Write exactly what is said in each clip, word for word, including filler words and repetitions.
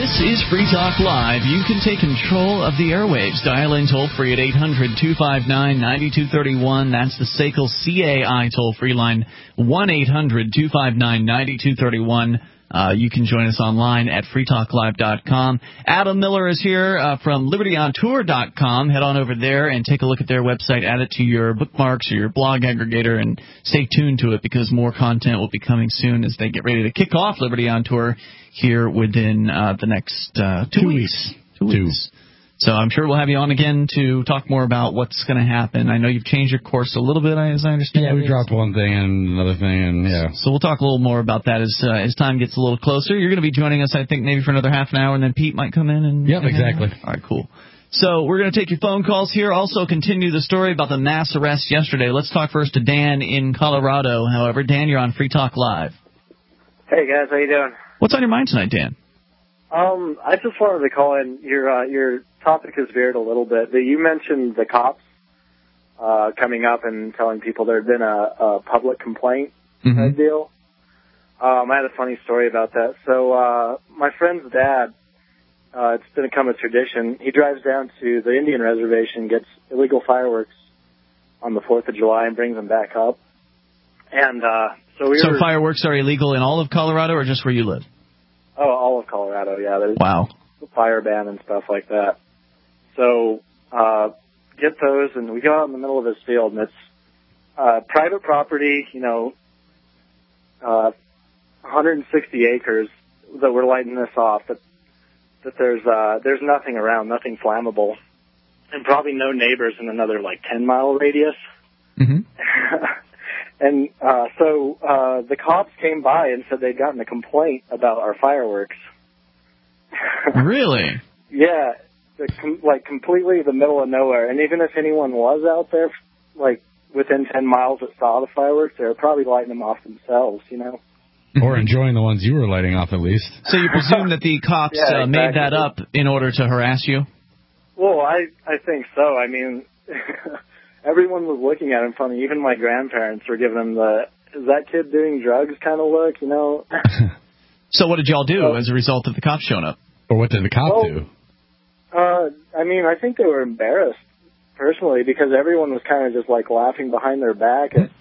This is Free Talk Live. You can take control of the airwaves. Dial in toll-free at eight hundred two five nine nine two three one. That's the S A C L C A I toll-free line, one eight hundred two five nine nine two three one. Uh, you can join us online at free talk live dot com. Adam Miller is here uh, from liberty on tour dot com. Head on over there and take a look at their website. Add it to your bookmarks or your blog aggregator and stay tuned to it because more content will be coming soon as they get ready to kick off Liberty on Tour here within uh, the next uh, two, two weeks. weeks. Two weeks. Two. So I'm sure we'll have you on again to talk more about what's going to happen. I know you've changed your course a little bit, as I understand. Yeah, we dropped one thing and another thing, and yeah. So we'll talk a little more about that as uh, as time gets a little closer. You're going to be joining us, I think, maybe for another half an hour, and then Pete might come in. and Yep, and exactly. All right, cool. So we're going to take your phone calls here. Also continue the story about the mass arrest yesterday. Let's talk first to Dan in Colorado. However, Dan, you're on Free Talk Live. Hey, guys. How you doing? What's on your mind tonight, Dan? Um, I just wanted to call in. Your uh, your topic has veered a little bit. You mentioned the cops uh, coming up and telling people there had been a, a public complaint mm-hmm. type deal. Um, I had a funny story about that. So uh, my friend's dad, uh, it's become a tradition. He drives down to the Indian reservation, gets illegal fireworks on the fourth of July, and brings them back up. And uh, so we so were. So fireworks are illegal in all of Colorado, or just where you live? Oh, all of Colorado, yeah. There's wow. a fire ban and stuff like that. So, uh, get those, and we go out in the middle of this field, and it's, uh, private property, you know, uh, one hundred sixty acres that we're lighting this off, but, that there's, uh, there's nothing around, nothing flammable, and probably no neighbors in another, like, ten mile radius. Mm-hmm. And uh, so uh, the cops came by and said they'd gotten a complaint about our fireworks. Really? Yeah, com- like completely the middle of nowhere. And even if anyone was out there, like within ten miles that saw the fireworks, they were probably lighting them off themselves, you know? Or enjoying the ones you were lighting off at least. So you presume that the cops yeah, uh, exactly. made that up in order to harass you? Well, I, I think so. I mean... Everyone was looking at him funny. Even my grandparents were giving him the, is that kid doing drugs kind of look, you know? So what did y'all do so, as a result of the cops showing up? Or what did the cop well, do? Uh, I mean, I think they were embarrassed, personally, because everyone was kind of just, like, laughing behind their back at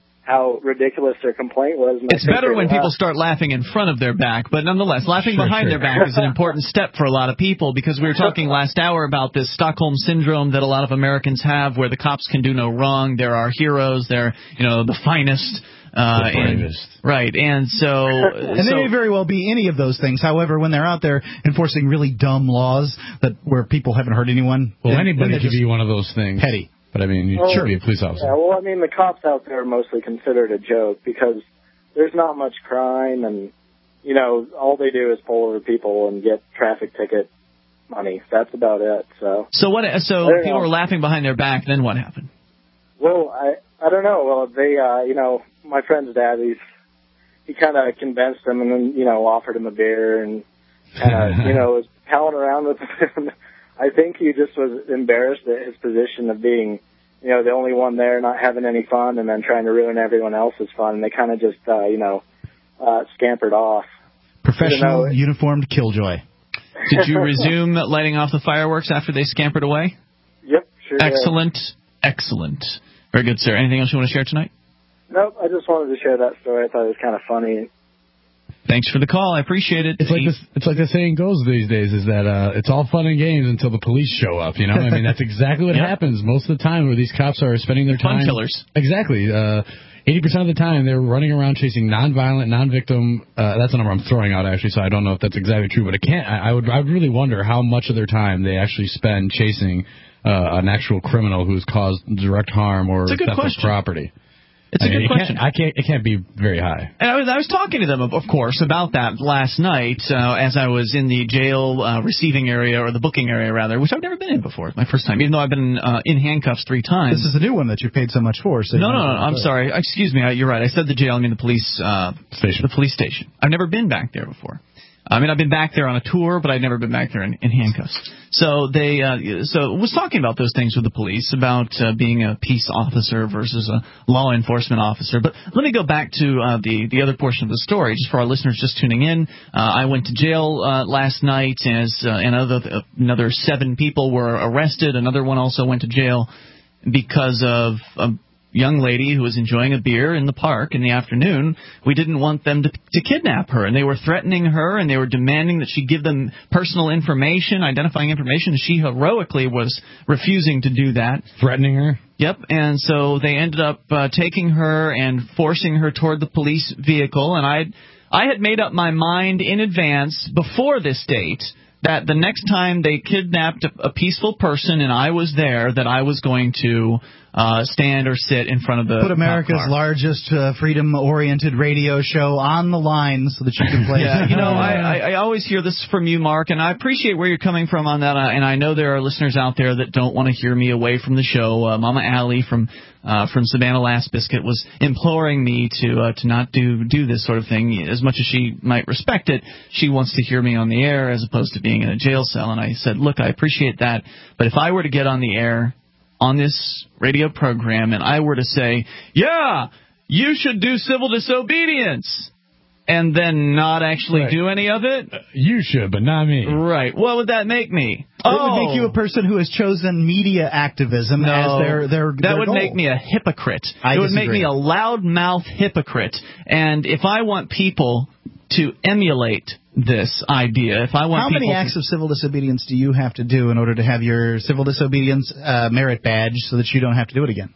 how ridiculous their complaint was. And it's better when people start laughing in front of their back, but nonetheless, laughing sure, behind sure. their back is an important step for a lot of people because we were talking last hour about this Stockholm syndrome that a lot of Americans have where the cops can do no wrong. They're our heroes. They're, you know, the finest. Uh, the and, right, and so... and so, they may very well be any of those things. However, when they're out there enforcing really dumb laws that where people haven't hurt anyone... Well, then, anybody then could be one of those things. Petty. But, I mean, you well, should be a police officer. Yeah, well, I mean, the cops out there are mostly considered a joke because there's not much crime and, you know, all they do is pull over people and get traffic ticket money. That's about it, so... So, what? So people know. were laughing behind their back, then what happened? Well, I I don't know. Well, they, uh, you know, my friend's dad, he's, he kind of convinced him and then, you know, offered him a beer and kind of, you know, was palling around with him. I think he just was embarrassed at his position of being, you know, the only one there, not having any fun, and then trying to ruin everyone else's fun. And they kind of just, uh, you know, uh, scampered off. Professional, it, uniformed killjoy. Did you resume lighting off the fireworks after they scampered away? Yep, sure Excellent, did. excellent. Very good, sir. Anything else you want to share tonight? Nope, I just wanted to share that story. I thought it was kind of funny. Thanks for the call. I appreciate it. It's like this, it's like the saying goes these days is that uh, it's all fun and games until the police show up. You know, I mean that's exactly what yep. happens most of the time where these cops are spending their time. Fun killers. Exactly. Uh, Eighty percent of the time they're running around chasing non-violent, non-victim. Uh, that's a number I'm throwing out actually, so I don't know if that's exactly true, but it can't. I, I would. I would really wonder how much of their time they actually spend chasing uh, an actual criminal who's caused direct harm or theft of property. It's I a mean, good it question. Can't, I can't. It can't be very high. And I was, I was talking to them, of course, about that last night uh, as I was in the jail uh, receiving area or the booking area rather, which I've never been in before. It's my first time, even though I've been uh, in handcuffs three times. This is the new one that you paid so much for. So no, no, no. I'm sorry. Excuse me. You're right. I said the jail. I mean the police uh, station. The police station. I've never been back there before. I mean, I've been back there on a tour, but I've never been back there in, in handcuffs. So they, uh, so was talking about those things with the police about uh, being a peace officer versus a law enforcement officer. But let me go back to uh, the the other portion of the story, just for our listeners just tuning in. Uh, I went to jail uh, last night, as uh, and other, uh, another seven people were arrested. Another one also went to jail because of. of young lady who was enjoying a beer in the park in the afternoon. We didn't want them to, to kidnap her, and they were threatening her, and they were demanding that she give them personal information, identifying information. She heroically was refusing to do that. Threatening her? Yep, and so they ended up uh, taking her and forcing her toward the police vehicle, and I I had made up my mind in advance before this date that the next time they kidnapped a, a peaceful person and I was there, that I was going to uh, stand or sit in front of the Put America's car. largest uh, freedom-oriented radio show on the line so that you can play. Yeah, you know, I, I, I always hear this from you, Mark, and I appreciate where you're coming from on that, uh, and I know there are listeners out there that don't want to hear me away from the show. Uh, Mama Allie from uh, from Savannah Last Biscuit was imploring me to uh, to not do do this sort of thing. As much as she might respect it, she wants to hear me on the air as opposed to being in a jail cell. And I said, look, I appreciate that, but if I were to get on the air on this radio program and I were to say, yeah, you should do civil disobedience, and then not actually right. do any of it? Uh, you should, but not me. Right. What would that make me? It oh. would make you a person who has chosen media activism no, as their their That their would goal. make me a hypocrite. I it would disagree. make me a loudmouth hypocrite. And if I want people to emulate this idea, if I want How people many acts to, of civil disobedience do you have to do in order to have your civil disobedience uh, merit badge so that you don't have to do it again?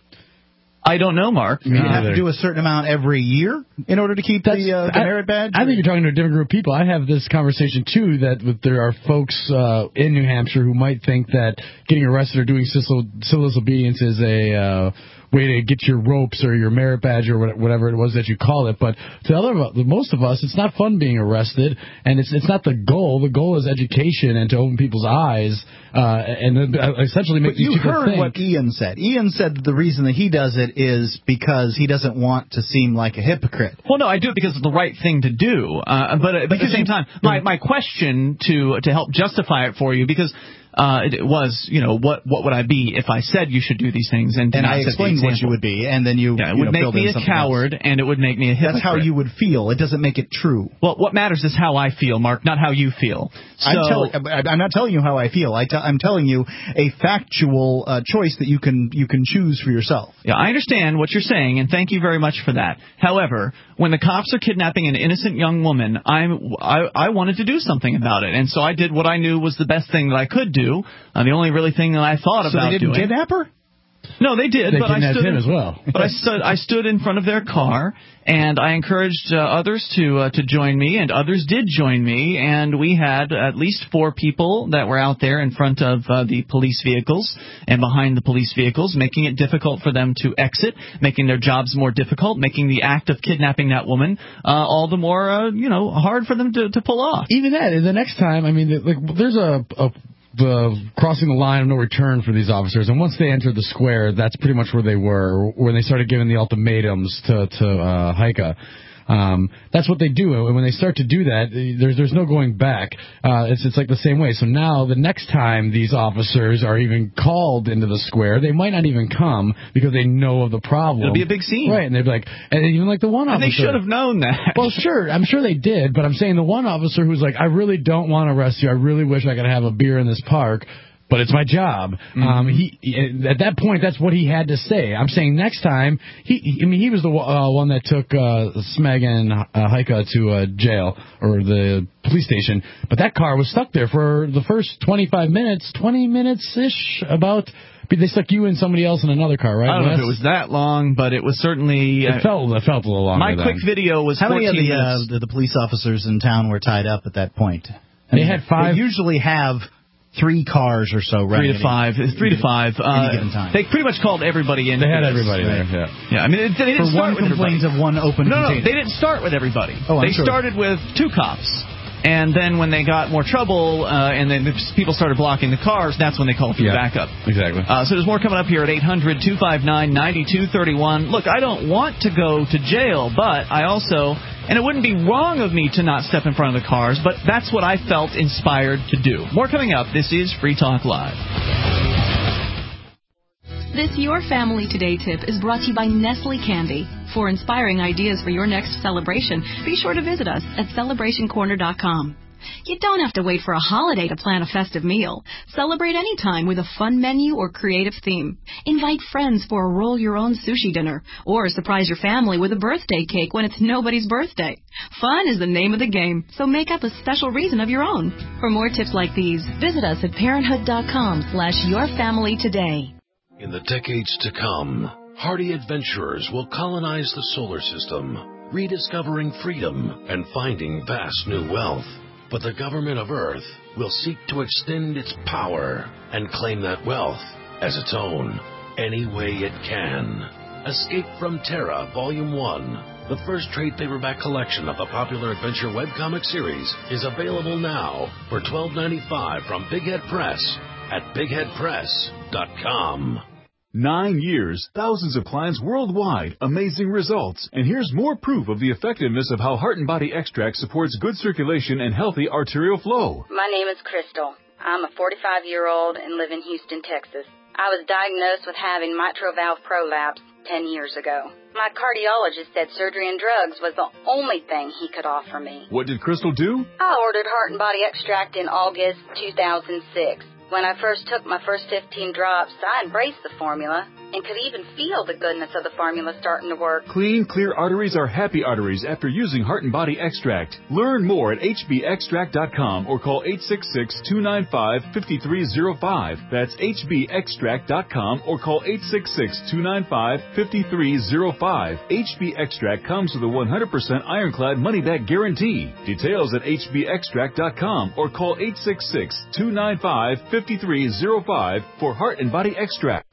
I don't know, Mark. Do you have to do a certain amount every year in order to keep That's, the, uh, the I, merit badge? I think you're talking to a different group of people. I have this conversation, too, that there are folks uh, in New Hampshire who might think that getting arrested or doing civil, civil disobedience is a uh, way to get your ropes or your merit badge or whatever it was that you call it. But to other, most of us, it's not fun being arrested, and it's it's not the goal. The goal is education and to open people's eyes uh, and essentially make but these you people heard think. what Ian said. Ian said that the reason that he does it is because he doesn't want to seem like a hypocrite. Well, no, I do it because it's the right thing to do. Uh, but, but at the same time, my, my question to to help justify it for you, because uh, it was, you know, what what would I be if I said you should do these things? And, And not I set the explained what you example. would be, and then you, Yeah, it you would know, make filled me in a something coward, else. and it would make me a hypocrite. That's how you would feel. It doesn't make it true. Well, what matters is how I feel, Mark, not how you feel. So, I'm, tell- I'm not telling you how I feel. I t- I'm telling you a factual uh, choice that you can you can choose for yourself. Yeah, I understand what you're saying, and thank you very much for that. However, when the cops are kidnapping an innocent young woman, I'm, I, I wanted to do something about it, and so I did what I knew was the best thing that I could do, uh, the only really thing that I thought So about they didn't doing. kidnap her? No, they did, They but I kidnapped stood him in, as well. But I stood, I stood in front of their car, and I encouraged uh, others to uh, to join me, and others did join me, and we had at least four people that were out there in front of uh, the police vehicles and behind the police vehicles, making it difficult for them to exit, making their jobs more difficult, making the act of kidnapping that woman uh, all the more, uh, you know, hard for them to, to pull off. Even that, the next time, I mean, like, there's a, a the crossing the line of no return for these officers, and once they entered the square, that's pretty much where they were when they started giving the ultimatums to to uh, Heike. Um, that's what they do, and when they start to do that, there's there's no going back. Uh, it's it's like the same way. So now the next time these officers are even called into the square, they might not even come because they know of the problem. It'll be a big scene, right? And they'd be like, and even like the one and officer, they should have known that. Well, sure, I'm sure they did, but I'm saying the one officer who's like, I really don't want to arrest you. I really wish I could have a beer in this park, but it's my job. Mm-hmm. Um, he, he at that point, that's what he had to say. I'm saying next time, he, I mean, he was the uh, one that took uh, Smeg and uh, Heike to uh, jail or the police station, but that car was stuck there for the first twenty-five minutes, twenty minutes ish. About they stuck you and somebody else in another car, right? I don't Wes? know if it was that long, but it was certainly. It uh, felt it felt a little longer. My quick then. video was How many of the, minutes. uh, the the police officers in town were tied up at that point? I They mean, had five. They usually have three cars or so running. Three to five. Any, Three to five. Uh, any given time. They pretty much called everybody in. They had this. everybody Right. there. Yeah. Yeah, I mean, it, they didn't For start one with everybody. complaint of one open No, no, container. they didn't start with everybody. Oh, I'm they sure. started with two cops. And then when they got more trouble, uh, and then the people started blocking the cars, that's when they called for Yeah, backup. Exactly. Uh, so there's more coming up here at eight hundred two five nine nine two three one. Look, I don't want to go to jail, but I also And it wouldn't be wrong of me to not step in front of the cars, but that's what I felt inspired to do. More coming up. This is Free Talk Live. This Your Family Today tip is brought to you by Nestle Candy. For inspiring ideas for your next celebration, be sure to visit us at celebration corner dot com. You don't have to wait for a holiday to plan a festive meal. Celebrate anytime with a fun menu or creative theme. Invite friends for a roll-your-own sushi dinner, or surprise your family with a birthday cake when it's nobody's birthday. Fun is the name of the game, so make up a special reason of your own. For more tips like these, visit us at parenthood dot com slash your family today. In the decades to come, hardy adventurers will colonize the solar system, rediscovering freedom and finding vast new wealth. But the government of Earth will seek to extend its power and claim that wealth as its own any way it can. Escape from Terra Volume one, the first trade paperback collection of the popular adventure webcomic series, is available now for twelve ninety-five from Big Head Press at big head press dot com. Nine years, thousands of clients worldwide, amazing results. And here's more proof of the effectiveness of how Heart and Body Extract supports good circulation and healthy arterial flow. My name is Crystal. I'm a forty-five-year-old and live in Houston, Texas. I was diagnosed with having mitral valve prolapse ten years ago. My cardiologist said surgery and drugs was the only thing he could offer me. What did Crystal do? I ordered Heart and Body Extract in August two thousand six. When I first took my first fifteen drops, I embraced the formula and could even feel the goodness of the formula starting to work. Clean, clear arteries are happy arteries after using Heart and Body Extract. Learn more at h b extract dot com or call eight six six, two nine five, five three zero five. That's h b extract dot com or call eight six six, two nine five, five three zero five. H B Extract comes with a one hundred percent ironclad money-back guarantee. Details at h b extract dot com or call eight six six, two nine five, five three zero five for Heart and Body Extract.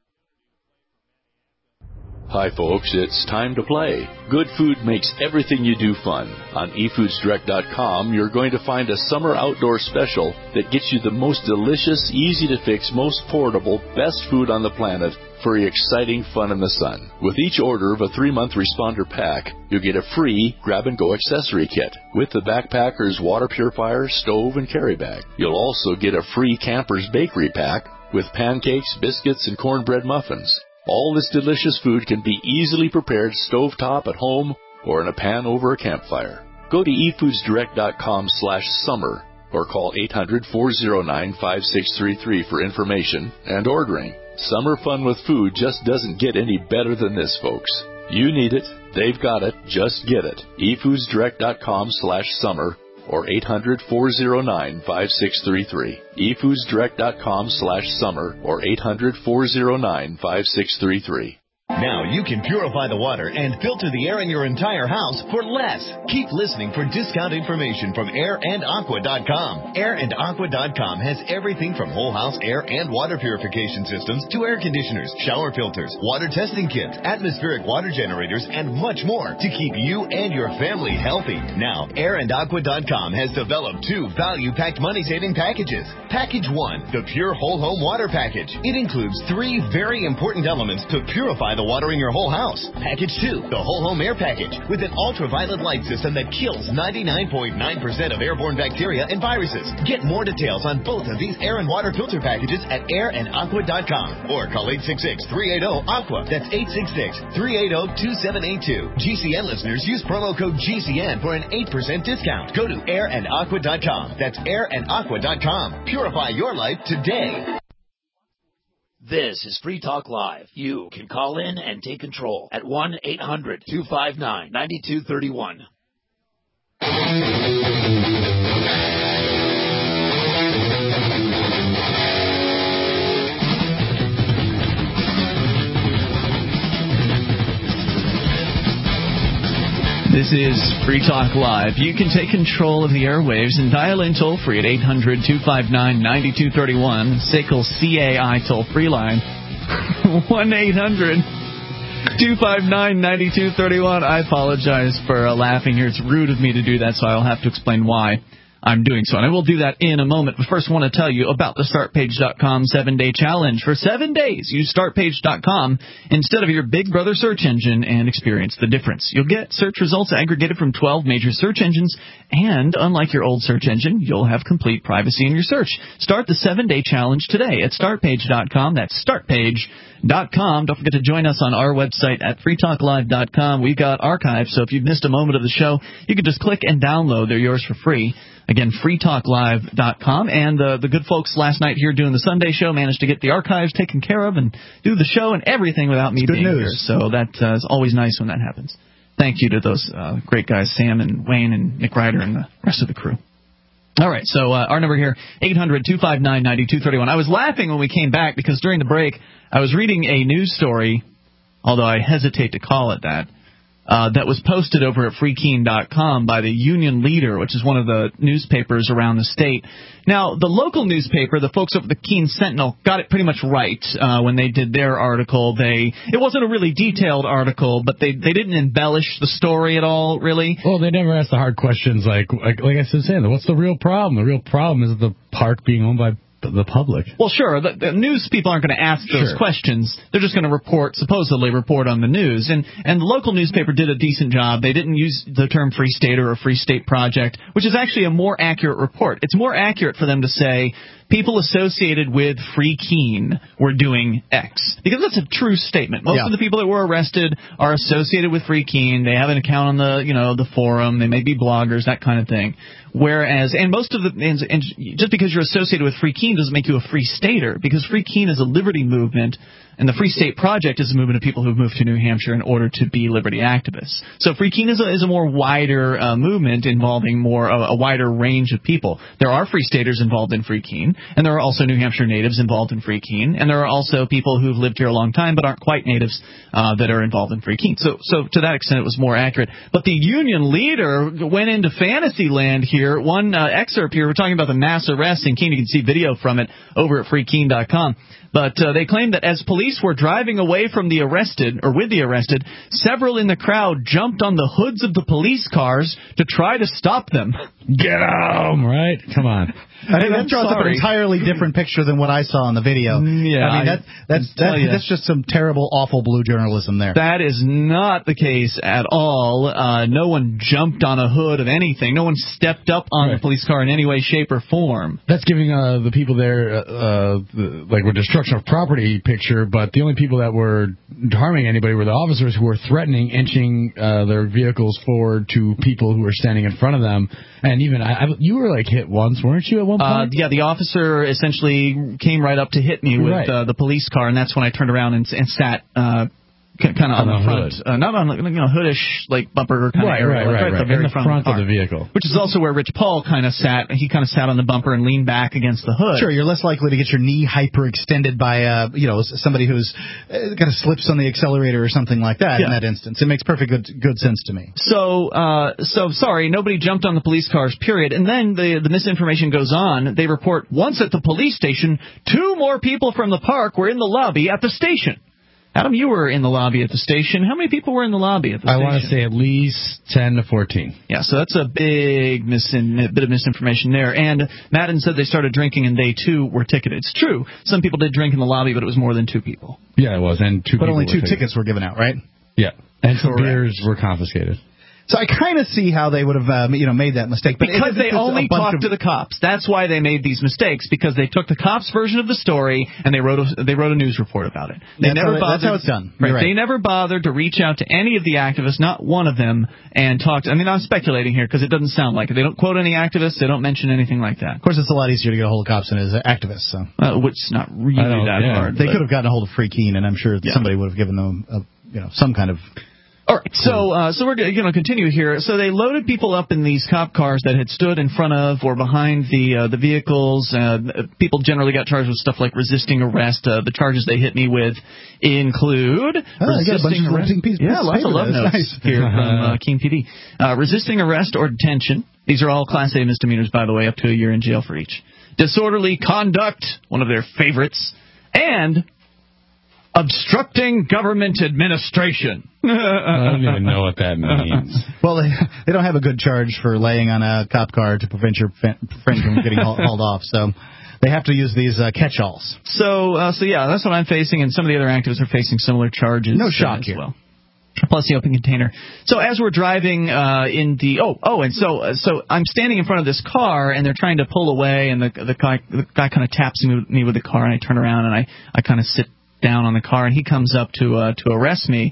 Hi folks, it's time to play. Good food makes everything you do fun. On e foods direct dot com, you're going to find a summer outdoor special that gets you the most delicious, easy to fix, most portable, best food on the planet for exciting fun in the sun. With each order of a three-month responder pack, you'll get a free grab-and-go accessory kit with the backpacker's water purifier, stove, and carry bag. You'll also get a free camper's bakery pack with pancakes, biscuits, and cornbread muffins. All this delicious food can be easily prepared stovetop at home or in a pan over a campfire. Go to e foods direct dot com slash summer or call eight hundred, four oh nine, five six three three for information and ordering. Summer fun with food just doesn't get any better than this, folks. You need it. They've got it. Just get it. e foods direct dot com slash summer or eight hundred, four oh nine, five six three three. e foods direct dot com slash summer or eight hundred, four oh nine, five six three three. Now you can purify the water and filter the air in your entire house for less. Keep listening for discount information from air and aqua dot com. air and aqua dot com has everything from whole house air and water purification systems to air conditioners, shower filters, water testing kits, atmospheric water generators, and much more to keep you and your family healthy. Now, air and aqua dot com has developed two value-packed money-saving packages. Package one, the Pure Whole Home Water Package. It includes three very important elements to purify the water in your whole house. Package two, the Whole Home Air Package, with an ultraviolet light system that kills ninety-nine point nine percent of airborne bacteria and viruses. Get more details on both of these air and water filter packages at air and aqua dot com or call eight six six, three eight zero, A Q U A. That's eight six six, three eight zero, two seven eight two. G C N listeners use promo code G C N for an eight percent discount. Go to air and aqua dot com. That's air and aqua dot com. Purify your life today. This is Free Talk Live. You can call in and take control at one eight hundred, two five nine, nine two three one. This is Free Talk Live. You can take control of the airwaves and dial in toll-free at eight hundred, two five nine, nine two three one, S A C L C A I toll-free line, one eight hundred, two five nine, nine two three one. I apologize for uh, laughing here. It's rude of me to do that, so I'll have to explain why. I'm doing so. And I will do that in a moment. But first, I want to tell you about the start page dot com seven-day challenge. For seven days, use start page dot com instead of your Big Brother search engine and experience the difference. You'll get search results aggregated from twelve major search engines, and unlike your old search engine, you'll have complete privacy in your search. Start the seven-day challenge today at start page dot com. That's start page dot com. Don't forget to join us on our website at free talk live dot com. We've got archives, so if you've missed a moment of the show, you can just click and download. They're yours for free. Again, free talk live dot com. And uh, the good folks last night here doing the Sunday show managed to get the archives taken care of and do the show and everything without me it's being good here. news. So that uh, is always nice when that happens. Thank you to those uh, great guys, Sam and Wayne and Nick Ryder and the rest of the crew. All right, so uh, our number here, eight hundred two five nine nine two three one. I was laughing when we came back because during the break I was reading a news story, although I hesitate to call it that, Uh, that was posted over at free keene dot com by the Union Leader, which is one of the newspapers around the state. Now, the local newspaper, the folks over the Keene Sentinel, got it pretty much right uh, when they did their article. They It wasn't a really detailed article, but they, they didn't embellish the story at all, really. Well, they never asked the hard questions like, like, like I said, saying, what's the real problem? The real problem is the park being owned by the public. Well, sure. The, the news people aren't going to ask those Sure. questions. They're just going to report, supposedly report on the news. And and the local newspaper did a decent job. They didn't use the term Free State or a Free State Project, which is actually a more accurate report. It's more accurate for them to say people associated with Free Keene were doing X, because that's a true statement. Most yeah. of the people that were arrested are associated with Free Keene. They have an account on the you know the forum. They may be bloggers, that kind of thing. Whereas, and most of the, and, and just because you're associated with Free Keene doesn't make you a Free Stater, because Free Keene is a liberty movement, and the Free State Project is a movement of people who've moved to New Hampshire in order to be liberty activists. So Free Keene is a, is a more wider uh, movement involving more a, a wider range of people. There are Free Staters involved in Free Keene, and there are also New Hampshire natives involved in Free Keene, and there are also people who've lived here a long time but aren't quite natives uh, that are involved in Free Keene. So, so to that extent, it was more accurate. But the Union Leader went into fantasy land here. One uh, excerpt here, we're talking about the mass arrest in Keene. You can see video from it over at free keene dot com. But uh, they claimed that as police were driving away from the arrested, or with the arrested, several in the crowd jumped on the hoods of the police cars to try to stop them. Get 'em, right? Come on. I mean, that draws up an entirely different picture than what I saw in the video. Yeah, I mean, that, that's that, that's just some terrible, awful blue journalism there. That is not the case at all. Uh, no one jumped on a hood of anything. No one stepped up on right. the police car in any way, shape, or form. That's giving uh, the people there, uh, uh, the, like, a destruction of property picture, but the only people that were harming anybody were the officers who were threatening, inching uh, their vehicles forward to people who were standing in front of them. And even, I, I, you were, like, hit once, weren't you, at one point? Uh, yeah, the officer essentially came right up to hit me with right. uh, the police car, and that's when I turned around and, and sat uh, kind of on, on the front. Uh, not on, you know, hoodish, like, bumper kind right, of area. Right, like, right, right. At the very in the front, front, front of, the, of the vehicle. Which is also where Rich Paul kind of sat. He kind of sat on the bumper and leaned back against the hood. Sure, you're less likely to get your knee hyperextended by, uh, you know, somebody who's uh, kind of slips on the accelerator or something like that yeah. in that instance. It makes perfect good, good sense to me. So, uh, so sorry, nobody jumped on the police cars, period. And then the, the misinformation goes on. They report once at the police station, two more people from the park were in the lobby at the station. Adam, you were in the lobby at the station. How many people were in the lobby at the I station? I want to say at least ten to fourteen. Yeah, so that's a big misin- bit of misinformation there. And Madden said they started drinking and they, too, were ticketed. It's true. Some people did drink in the lobby, but it was more than two people. Yeah, it was. And two But people only two were tickets were given out, right? Yeah. And some Correct. beers were confiscated. So I kind of see how they would have, um, you know, made that mistake. But because they only talked of... to the cops. That's why they made these mistakes, because they took the cops' version of the story and they wrote a, they wrote a news report about it. They that's, never how, bothered, that's how it's done. Right, right. They never bothered to reach out to any of the activists, not one of them, and talk to, I mean, I'm speculating here because it doesn't sound like it. They don't quote any activists. They don't mention anything like that. Of course, it's a lot easier to get a hold of cops than it is activists. So. Uh, which is not really that yeah. hard. They but. could have gotten a hold of Free Keene, and I'm sure Yeah. somebody would have given them, a, you know, some kind of... All right, so uh, so we're going to continue here. So they loaded people up in these cop cars that had stood in front of or behind the uh, the vehicles. Uh, people generally got charged with stuff like resisting arrest. Uh, the charges they hit me with include oh, resisting arrest. Piece, yeah, lots of love notes nice. here from uh, Keene P D. Uh, resisting arrest or detention. These are all Class A misdemeanors, by the way, up to a year in jail for each. Disorderly conduct, one of their favorites, and Obstructing government administration. I don't even know what that means. Well, they, they don't have a good charge for laying on a cop car to prevent your friend from getting hauled off, so they have to use these uh, catch-alls. So, uh, so yeah, that's what I'm facing, and some of the other activists are facing similar charges. No shock as here. Well. Plus the open container. So as we're driving uh, in the oh oh, and so uh, so I'm standing in front of this car, and they're trying to pull away, and the the guy the guy kind of taps me, me with the car, and I turn around and I I kind of sit down on the car, and he comes up to uh, to arrest me,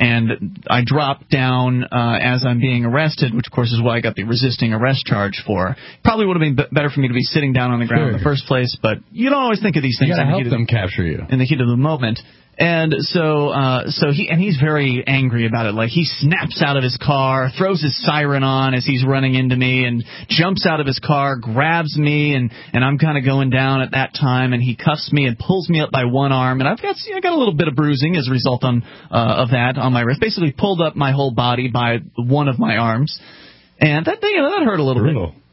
and I drop down uh, as I'm being arrested, which of course is what I got the resisting arrest charge for. Probably would have been b- better for me to be sitting down on the ground sure. in the first place, but you don't always think of these things. You gotta help the them capture you in the heat of the moment. And so, uh, so he and he's very angry about it. Like he snaps out of his car, throws his siren on as he's running into me, and jumps out of his car, grabs me, and and I'm kind of going down at that time, and he cuffs me and pulls me up by one arm, and I've got see, I got a little bit of bruising as a result on uh, of that on my wrist. Basically, pulled up my whole body by one of my arms, and that you know that hurt a little Brutal. bit.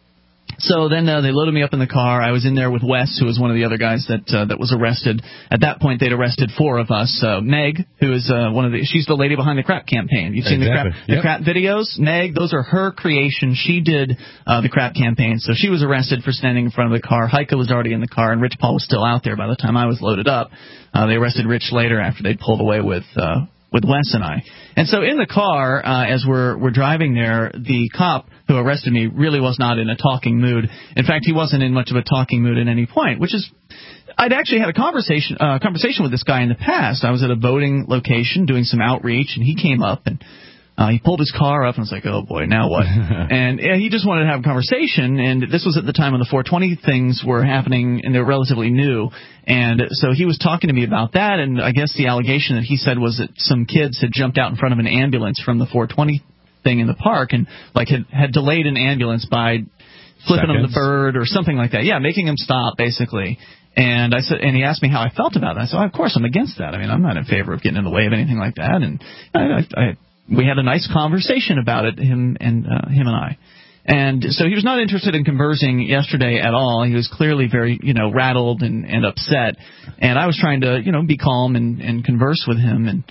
So then uh, they loaded me up in the car. I was in there with Wes, who was one of the other guys that uh, that was arrested. At that point, they'd arrested four of us. Uh, Meg, who is uh, one of the, she's the lady behind the crap campaign. You've seen exactly. the crap, the yep. crap videos. Meg, those are her creations. She did uh, the crap campaign. So she was arrested for standing in front of the car. Heike was already in the car, and Rich Paul was still out there by the time I was loaded up. Uh, they arrested Rich later after they'd pulled away with uh, with Wes and I. And so in the car, uh, as we're we're driving there, the cop who arrested me really was not in a talking mood. In fact, he wasn't in much of a talking mood at any point, which is, I'd actually had a conversation uh, conversation with this guy in the past. I was at a voting location doing some outreach, and he came up and uh, he pulled his car up, and I was like, oh boy, now what? and yeah, he just wanted to have a conversation, and this was at the time when the four twenty things were happening, and they were relatively new. And so he was talking to me about that, and I guess the allegation that he said was that some kids had jumped out in front of an ambulance from the four twenty thing in the park and like had, had delayed an ambulance by flipping Seconds. them the bird or something like that. Yeah, making them stop, basically. And I said, and he asked me how I felt about that. I said, oh, of course, I'm against that. I mean, I'm not in favor of getting in the way of anything like that. And I, I, I, we had a nice conversation about it, him and uh, him and I. And so he was not interested in conversing yesterday at all. He was clearly very, you know, rattled and, and upset. And I was trying to, you know, be calm and, and converse with him. And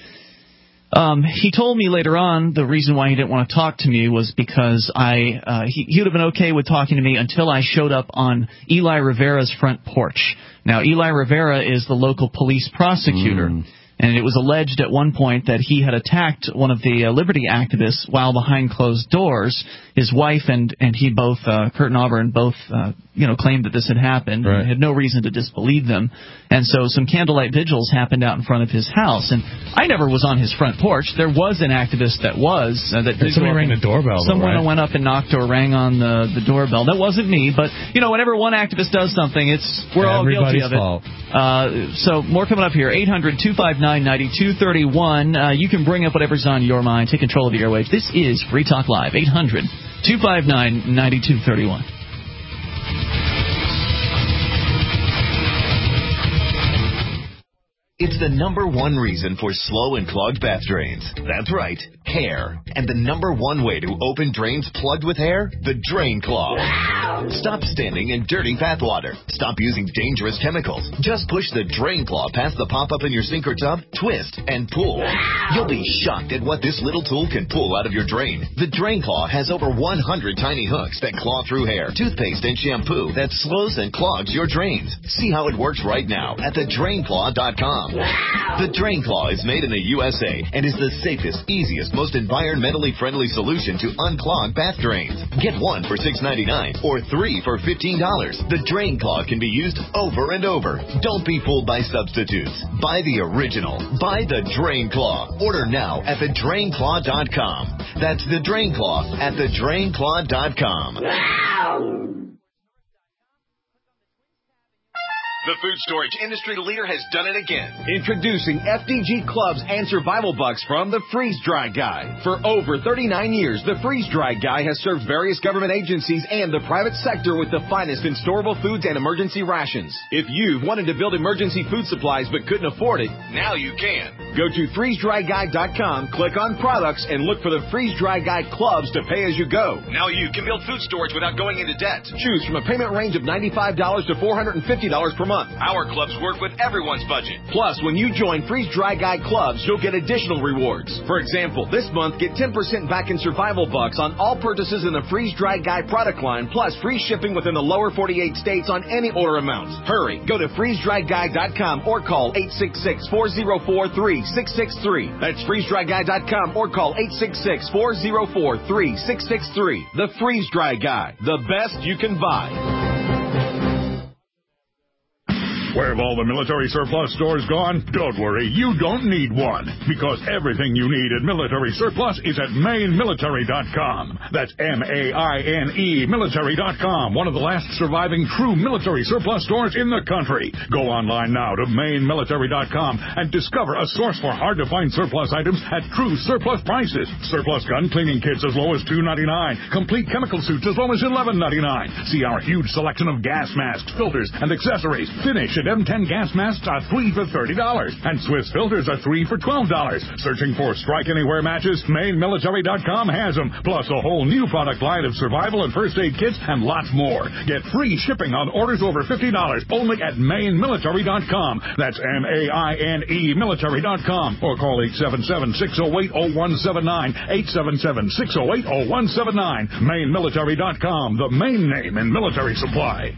um, he told me later on the reason why he didn't want to talk to me was because I uh, he, he would have been okay with talking to me until I showed up on Eli Rivera's front porch. Now, Eli Rivera is the local police prosecutor. Mm. And it was alleged at one point that he had attacked one of the uh, Liberty activists while behind closed doors. His wife and, and he both, uh, Kurt and Auburn, both, uh, you know, claimed that this had happened. Right. And had no reason to disbelieve them. And so some candlelight vigils happened out in front of his house. And I never was on his front porch. There was an activist that was. Uh, that did somebody rang the doorbell. Someone though, right? went up and knocked or rang on the, the doorbell. That wasn't me. But, you know, whenever one activist does something, it's we're Everybody's all guilty of it. Fault. Uh, so more coming up here. eight hundred two five nine nine two three one. Uh, you can bring up whatever's on your mind. Take control of the airwaves. This is Free Talk Live. eight hundred two five nine nine two three one. It's the number one reason for slow and clogged bath drains. That's right, hair. And the number one way to open drains plugged with hair? The Drain Claw. Stop standing in dirty bath water. Stop using dangerous chemicals. Just push the Drain Claw past the pop-up in your sink or tub, twist, and pull. You'll be shocked at what this little tool can pull out of your drain. The Drain Claw has over one hundred tiny hooks that claw through hair, toothpaste, and shampoo that slows and clogs your drains. See how it works right now at the drain claw dot com. The Drain Claw is made in the U S A and is the safest, easiest, most environmentally friendly solution to unclog bath drains. Get one for six ninety-nine or three for fifteen dollars. The Drain Claw can be used over and over. Don't be fooled by substitutes. Buy the original. Buy the Drain Claw. Order now at the drain claw dot com. That's the Drain Claw at the drain claw dot com. The food storage industry leader has done it again. Introducing F D G Clubs and Survival Bucks from the Freeze Dry Guy. For over thirty-nine years, the Freeze Dry Guy has served various government agencies and the private sector with the finest in storable foods and emergency rations. If you've wanted to build emergency food supplies but couldn't afford it, now you can. Go to freeze dry guy dot com, click on products, and look for the Freeze Dry Guy clubs to pay as you go. Now you can build food storage without going into debt. Choose from a payment range of ninety-five dollars to four hundred fifty dollars per month. Our clubs work with everyone's budget. Plus, when you join Freeze Dry Guy clubs, you'll get additional rewards. For example, this month, get ten percent back in survival bucks on all purchases in the Freeze Dry Guy product line, plus free shipping within the lower forty-eight states on any order amounts. Hurry, go to freeze dry guy dot com or call eight six six, four zero four, three six six three. That's freeze dry guy dot com or call eight six six, four zero four, three six six three. The Freeze Dry Guy, the best you can buy. Where have all the military surplus stores gone? Don't worry, you don't need one, because everything you need at Military Surplus is at Maine Military dot com. That's M A I N E Military dot com, one of the last surviving true military surplus stores in the country. Go online now to Maine Military dot com and discover a source for hard-to-find surplus items at true surplus prices. Surplus gun cleaning kits as low as two ninety-nine, complete chemical suits as low as eleven ninety-nine. See our huge selection of gas masks, filters, and accessories. Finish at M ten gas masks are three for thirty dollars, and Swiss filters are three for twelve dollars. Searching for Strike Anywhere matches? Maine Military dot com has them, plus a whole new product line of survival and first aid kits and lots more. Get free shipping on orders over fifty dollars only at Maine Military dot com. That's M A I N E Military dot com, or call eight seven seven, six oh eight, oh one seven nine, eight seven seven, six oh eight, oh one seven nine. Maine Military dot com, the main name in military supply.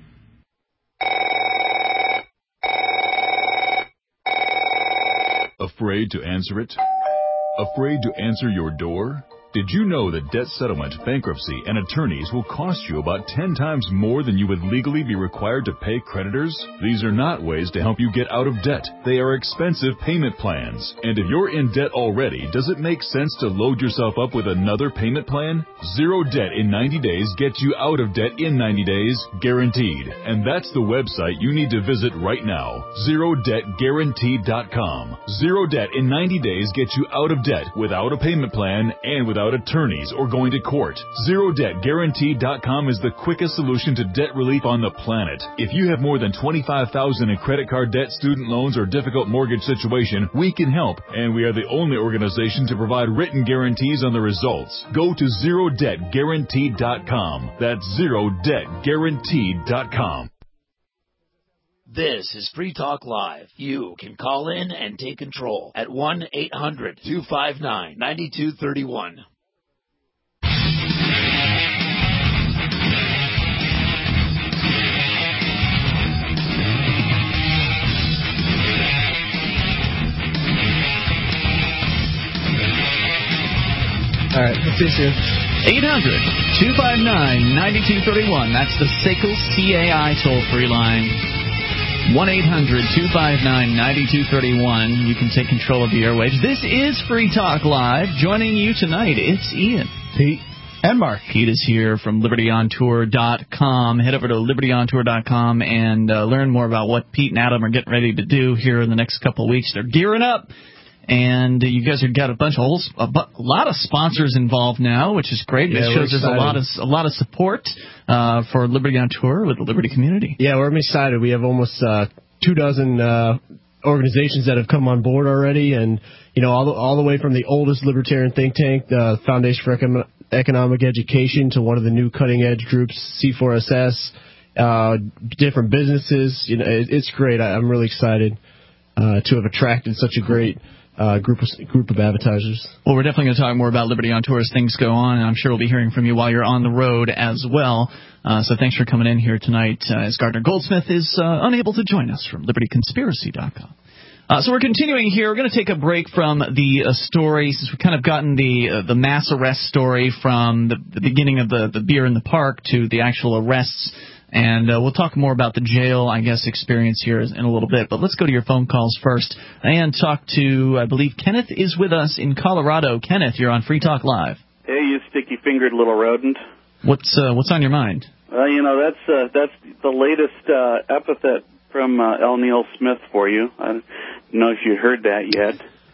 Afraid to answer it? Afraid to answer your door? Did you know that debt settlement, bankruptcy, and attorneys will cost you about ten times more than you would legally be required to pay creditors? These are not ways to help you get out of debt. They are expensive payment plans. And if you're in debt already, does it make sense to load yourself up with another payment plan? Zero Debt in ninety days gets you out of debt in ninety days, guaranteed. And that's the website you need to visit right now, zero debt guaranteed dot com. Zero Debt in ninety days gets you out of debt without a payment plan and without attorneys or going to court. Zero Debt Guaranteed dot com is the quickest solution to debt relief on the planet. If you have more than twenty-five thousand dollars in credit card debt, student loans, or difficult mortgage situation, we can help, and we are the only organization to provide written guarantees on the results. Go to zero debt guaranteed dot com. That's zero debt guaranteed dot com. This is Free Talk Live. You can call in and take control at one eight hundred, two five nine, nine two three one. All right, let's see soon. eight hundred, two five nine, nine two three one. That's the S A C L C A I toll-free line. one eight hundred, two five nine, nine two three one. You can take control of the airwaves. This is Free Talk Live. Joining you tonight, it's Ian. Pete. And Mark. Pete is here from Liberty On Tour dot com. Head over to Liberty On Tour dot com and uh, learn more about what Pete and Adam are getting ready to do here in the next couple of weeks. They're gearing up. And uh, you guys have got a bunch of whole, a, bu- a lot of sponsors involved now, which is great. Yeah, it shows there's a lot of a lot of support uh, for Liberty on Tour with the Liberty community. Yeah, we're excited. We have almost uh, two dozen uh, organizations that have come on board already, and you know all the, all the way from the oldest libertarian think tank, the Foundation for Econ- Economic Education, to one of the new cutting edge groups, C four S S, uh, different businesses. You know, it, it's great. I, I'm really excited uh, to have attracted such a great Uh, group of, group of advertisers. Well, we're definitely going to talk more about Liberty on Tour as things go on, and I'm sure we'll be hearing from you while you're on the road as well. Uh, so thanks for coming in here tonight, uh, as Gardner Goldsmith is uh, unable to join us from Liberty Conspiracy dot com. Uh, so we're continuing here. We're going to take a break from the uh, story, since we've kind of gotten the uh, the mass arrest story from the, the beginning of the, the beer in the park to the actual arrests. And uh, we'll talk more about the jail, I guess, experience here in a little bit. But let's go to your phone calls first and talk to, I believe, Kenneth is with us in Colorado. Kenneth, you're on Free Talk Live. Hey, you sticky-fingered little rodent. What's uh, what's on your mind? Well, you know, that's uh, that's the latest uh, epithet from uh, L. Neil Smith for you. I don't know if you heard that yet.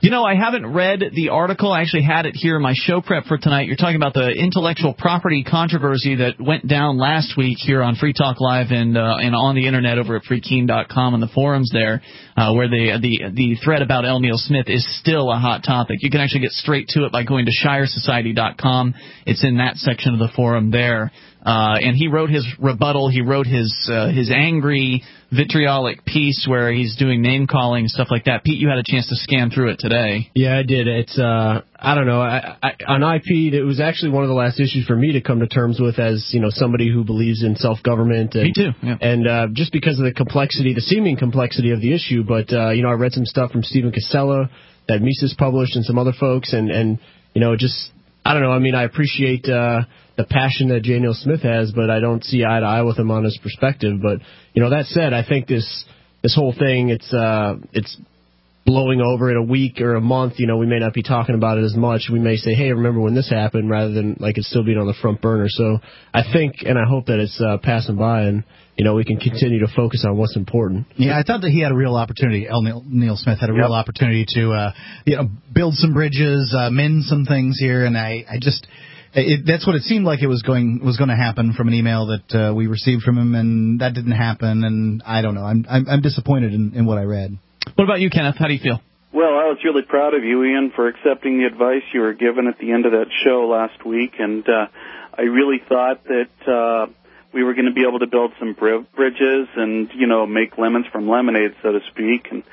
You know, I haven't read the article. I actually had it here in my show prep for tonight. You're talking about the intellectual property controversy that went down last week here on Free Talk Live and uh, and on the internet over at free keen dot com and the forums there, uh, where the the the thread about L. Neil Smith is still a hot topic. You can actually get straight to it by going to shire society dot com. It's in that section of the forum there. Uh, and he wrote his rebuttal. He wrote his uh, his angry, vitriolic piece where he's doing name calling and stuff like that. Pete, you had a chance to scan through it today. Yeah, I did. It's uh, I don't know. I, I, on I P, it was actually one of the last issues for me to come to terms with as you know somebody who believes in self-government. And, me too. Yeah. And uh, just because of the complexity, the seeming complexity of the issue, but uh, you know I read some stuff from Stephen Casella that Mises published and some other folks, and and you know just I don't know. I mean, I appreciate. Uh, the passion that J. Neil Smith has, but I don't see eye to eye with him on his perspective. But, you know, that said, I think this this whole thing, it's uh, it's blowing over in a week or a month. You know, we may not be talking about it as much. We may say, hey, remember when this happened, rather than like it's still being on the front burner. So I think and I hope that it's uh, passing by and, you know, we can continue to focus on what's important. Yeah, I thought that he had a real opportunity. L. Neil, Neil Smith had a real yep. opportunity to, uh, you know, build some bridges, uh, mend some things here, and I, I just... It, that's what it seemed like it was going was going to happen from an email that uh, we received from him, and that didn't happen. And I don't know. I'm I'm, I'm disappointed in, in what I read. What about you, Kenneth? How do you feel? Well, I was really proud of you, Ian, for accepting the advice you were given at the end of that show last week, and uh, I really thought that uh, we were going to be able to build some bridges and you know make lemons from lemonade, so to speak, and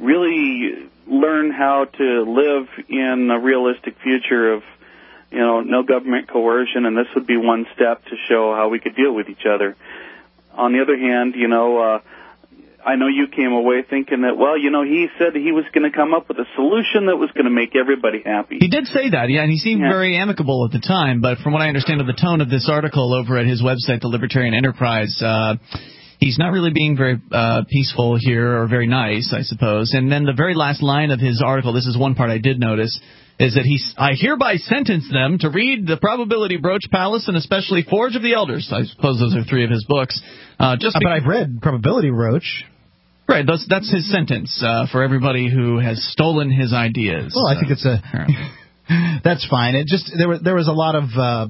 really learn how to live in a realistic future of. You know, no government coercion, and this would be one step to show how we could deal with each other. On the other hand, you know, uh, I know you came away thinking that, well, you know, he said he was going to come up with a solution that was going to make everybody happy. He did say that, yeah, and he seemed yeah. very amicable at the time, but from what I understand of the tone of this article over at his website, The Libertarian Enterprise, uh, he's not really being very uh, peaceful here or very nice, I suppose. And then the very last line of his article, this is one part I did notice, is that he, I hereby sentence them to read the Probability Broach Palace and especially Forge of the Elders. I suppose those are three of his books. Uh, just uh, but I've read Probability Broach. Right, that's, that's his sentence uh, for everybody who has stolen his ideas. Well, I think it's a that's fine. It just there was there was a lot of uh,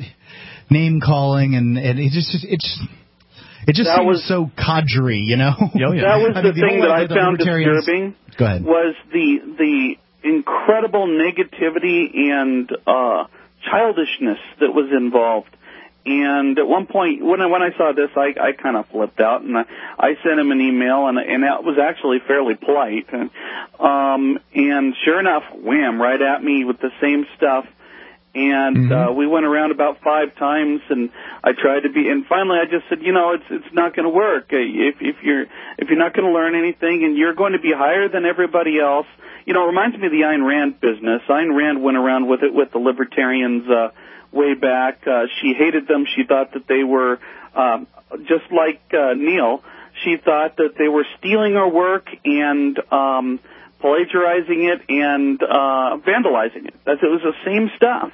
name calling and, and it just it just it just that seems was, so codgery, you know. Oh, yeah. That was I the mean, the thing that I found libertarians... disturbing. Go ahead. Was the the incredible negativity and uh, childishness that was involved. And at one point, when I, when I saw this, I, I kind of flipped out, and I, I sent him an email, and, and that was actually fairly polite. And, um, and sure enough, wham, right at me with the same stuff. And mm-hmm. uh, we went around about five times, and I tried to be. And finally, I just said, you know, it's it's not going to work. If if you're if you're not going to learn anything, and you're going to be higher than everybody else. You know, it reminds me of the Ayn Rand business. Ayn Rand went around with it with the libertarians uh, way back. Uh, she hated them. She thought that they were, um, just like uh, Neil, she thought that they were stealing her work and um, plagiarizing it and uh, vandalizing it. That it was the same stuff.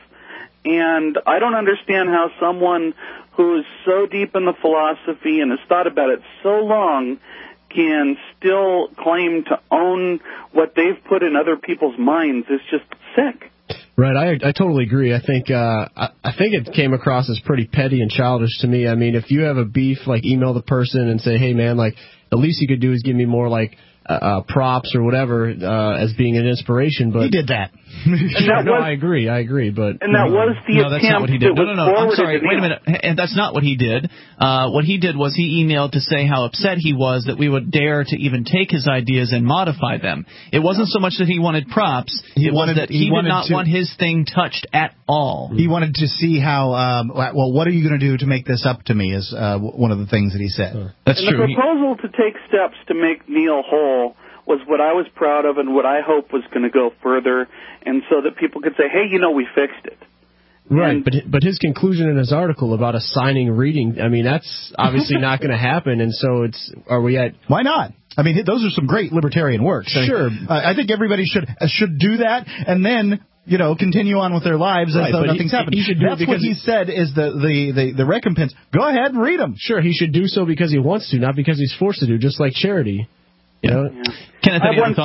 And I don't understand how someone who is so deep in the philosophy and has thought about it so long can still claim to own what they've put in other people's minds. Is just sick. Right, I I totally agree. I think uh, I, I think it came across as pretty petty and childish to me. I mean, if you have a beef, like email the person and say, hey man, like the least you could do is give me more like uh, uh, props or whatever uh, as being an inspiration. But he did that. Sure, no, I agree, I agree. But and that was the no, attempt. that's not what he did. No, no, no. I'm sorry. Wait a Neil. minute. And that's not what he did. Uh, what he did was he emailed to say how upset he was that we would dare to even take his ideas and modify them. It wasn't so much that he wanted props. He it wanted, was that he, he did not to, want his thing touched at all. He wanted to see how. Um, well, what are you going to do to make this up to me? Is uh, one of the things that he said. Uh, that's and true. The proposal to take steps to make Neil whole was what I was proud of and what I hope was going to go further, and so that people could say, hey, you know, we fixed it. Right, and, but but his conclusion in his article about assigning reading, I mean, that's obviously not going to happen, and so it's, are we at... Why not? I mean, those are some great libertarian works. Sure. I, mean, uh, I think everybody should uh, should do that, and then... you know, continue on with their lives right, as though nothing's he, happened. He should do That's it what he said is the, the, the, the recompense. Go ahead and read them. Sure, he should do so because he wants to, not because he's forced to do, just like charity. You know? Yeah. Kenneth, I have any one thoughts? quick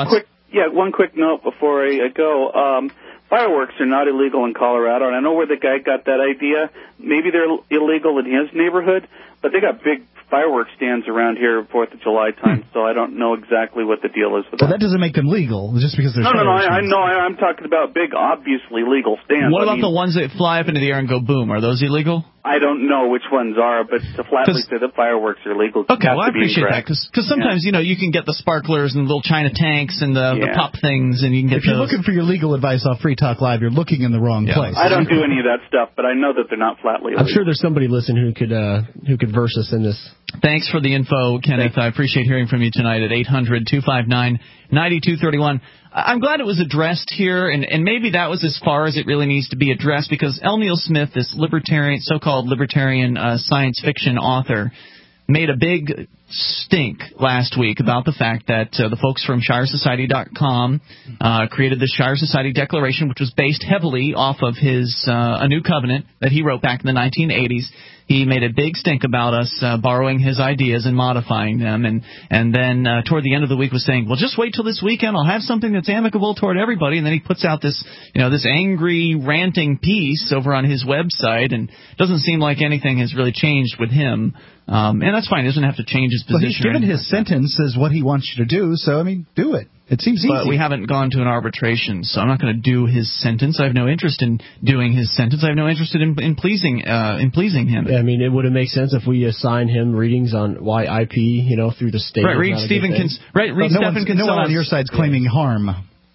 Yeah, one quick note before I go. Um, fireworks are not illegal in Colorado, and I know where the guy got that idea. Maybe they're illegal in his neighborhood, but they got big fireworks stands around here fourth of July time, so I don't know exactly what the deal is with well, that. that doesn't make them legal, just because there's No, no, no, fireworks I, I stands. know, I, I'm talking about big, obviously legal stands. What I about mean, the ones that fly up into the air and go boom? Are those illegal? I don't know which ones are, but to flatly say the fireworks are legal. Okay, well, I appreciate that, because sometimes, yeah. you know, you can get the sparklers and little China tanks and the, Yeah. the pop things, and you can get If you're those. looking for your legal advice off Free Talk Live, you're looking in the wrong Yeah. place. I don't do any of that stuff, but I know that they're not flatly illegal. I'm sure there's somebody listening who could uh, who could verse us in this. Thanks for the info, Kenneth. I appreciate hearing from you tonight at eight hundred two five nine nine two three one. I'm glad it was addressed here, and, and maybe that was as far as it really needs to be addressed, because L. Neil Smith, this libertarian, so-called libertarian uh, science fiction author, made a big stink last week about the fact that uh, the folks from Shire Society dot com uh, created the Shire Society Declaration, which was based heavily off of his uh, A New Covenant that he wrote back in the nineteen eighties. He made a big stink about us uh, borrowing his ideas and modifying them, and and then uh, toward the end of the week was saying, well, just wait till this weekend, I'll have something that's amicable toward everybody. And then he puts out this, you know, this angry, ranting piece over on his website, and it doesn't seem like anything has really changed with him. Um, and that's fine. He doesn't have to change his position. Well, he's given his sentence as what he wants you to do, so, I mean, do it. It seems easy. But we haven't gone to an arbitration, so I'm not going to do his sentence. I have no interest in doing his sentence. I have no interest in, in pleasing uh, in pleasing him. Yeah, I mean, it would have made sense if we assign him readings on why I P, you know, through the state. Right, read Stephen Cons- right, read no Stephen no one on your side's claiming yeah. harm.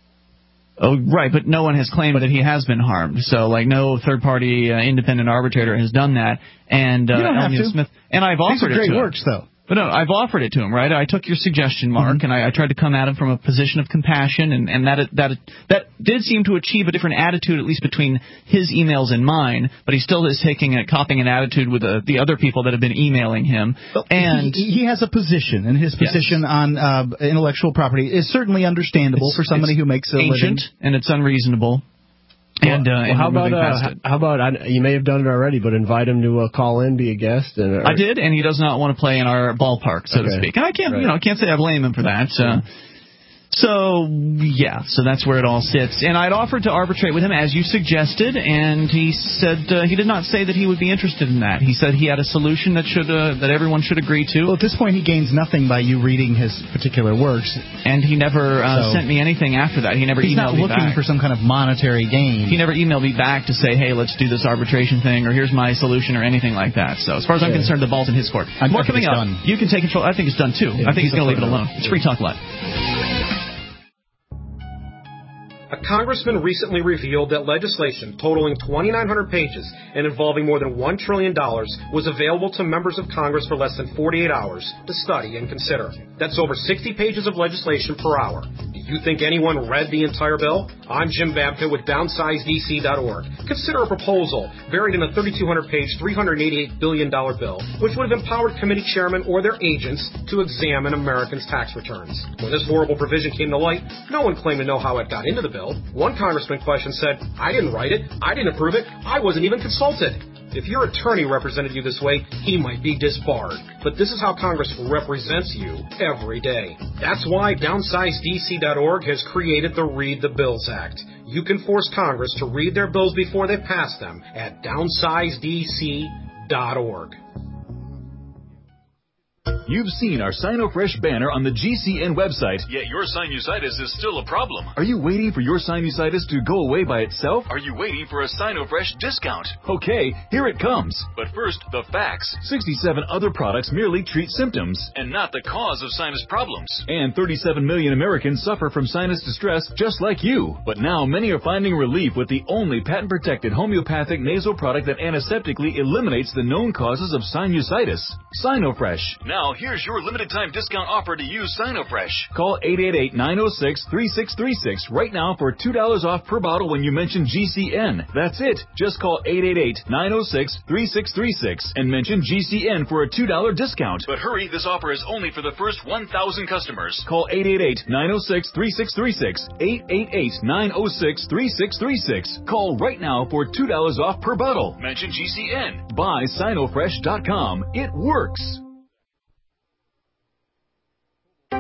Oh, right, but no one has claimed that he has been harmed. So, like, no third-party uh, independent arbitrator has done that. And uh, you don't have L. Neil to. Smith, and I've offered These are it great to works, him. though. But no, I've offered it to him, right? I took your suggestion, Mark, mm-hmm. and I, I tried to come at him from a position of compassion, and, and that that that did seem to achieve a different attitude, at least between his emails and mine. But he still is taking a copying an attitude with the, the other people that have been emailing him. Well, and he, he has a position, and his position yes. on uh, intellectual property is certainly understandable it's, for somebody who makes a ancient, living. And it's unreasonable. And, uh, well, and how about uh, how about I, you may have done it already, but invite him to uh, call in, be a guest. And, or, I did, and he does not want to play in our ballpark, so okay. to speak. And I can't, right. you know, can't say I blame him for that. Uh, So, yeah, so that's where it all sits. And I'd offered to arbitrate with him, as you suggested, and he said uh, he did not say that he would be interested in that. He said he had a solution that should uh, that everyone should agree to. Well, at this point, he gains nothing by you reading his particular works. And he never uh, so sent me anything after that. He never he's emailed me back. He's not looking for some kind of monetary gain. He never emailed me back to say, hey, let's do this arbitration thing, or here's my solution, or anything like that. So as far as I'm yeah. concerned, the ball's in his court. I'm More coming up. Done. You can take control. I think it's done, too. Yeah, I think he's, he's going to leave it alone. It's Free Talk Live. A congressman recently revealed that legislation totaling twenty-nine hundred pages and involving more than one trillion dollars was available to members of Congress for less than forty-eight hours to study and consider. That's over sixty pages of legislation per hour. Do you think anyone read the entire bill? I'm Jim Babka with downsize D C dot org. Consider a proposal buried in a thirty-two hundred page, three hundred eighty-eight billion dollars bill, which would have empowered committee chairmen or their agents to examine Americans' tax returns. When this horrible provision came to light, no one claimed to know how it got into the bill. One congressman question said, I didn't write it, I didn't approve it, I wasn't even consulted. If your attorney represented you this way, he might be disbarred. But this is how Congress represents you every day. That's why downsize D C dot org has created the Read the Bills Act. You can force Congress to read their bills before they pass them at downsize D C dot org. You've seen our SinoFresh banner on the G C N website. Yet your sinusitis is still a problem. Are you waiting for your sinusitis to go away by itself? Are you waiting for a SinoFresh discount? Okay, here it comes. But first, the facts. sixty-seven other products merely treat symptoms. And not the cause of sinus problems. And thirty-seven million Americans suffer from sinus distress just like you. But now many are finding relief with the only patent-protected homeopathic nasal product that antiseptically eliminates the known causes of sinusitis. SinoFresh. Now, here's your limited time discount offer to use SinoFresh. Call eight eight eight, nine oh six, three six three six right now for two dollars off per bottle when you mention G C N. That's it. Just call eight eight eight, nine oh six, three six three six and mention G C N for a two dollars discount. But hurry, this offer is only for the first one thousand customers. Call eight eight eight, nine oh six, three six three six, eight eight eight, nine oh six, three six three six. Call right now for two dollars off per bottle. Mention G C N. Buy Sinofresh dot com. It works.